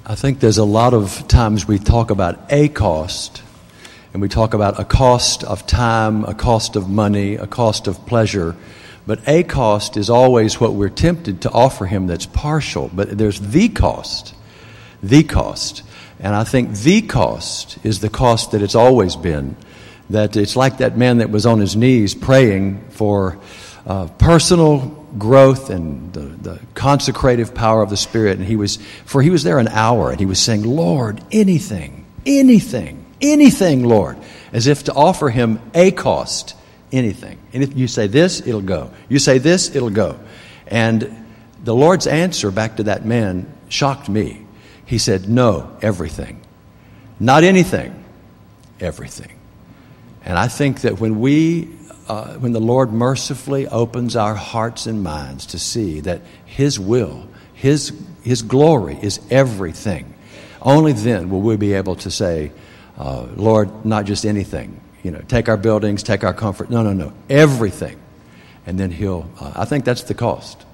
I think there's a lot of times we talk about a cost, and we talk about a cost of time, a cost of money, a cost of pleasure. But a cost is always what we're tempted to offer him that's partial. But there's the cost. The cost. And I think the cost is the cost that it's always been. That it's like that man that was on his knees praying for personal growth and the consecrative power of the Spirit. And he was there an hour, and he was saying, Lord, anything, Lord, as if to offer him a cost, anything. And if you say this, it'll go. You say this, it'll go. And the Lord's answer back to that man shocked me. He said, no, everything. Not anything, everything. And I think that when the Lord mercifully opens our hearts and minds to see that His will, His glory is everything, only then will we be able to say, Lord, not just anything. Take our buildings, take our comfort. No, everything. And then I think that's the cost.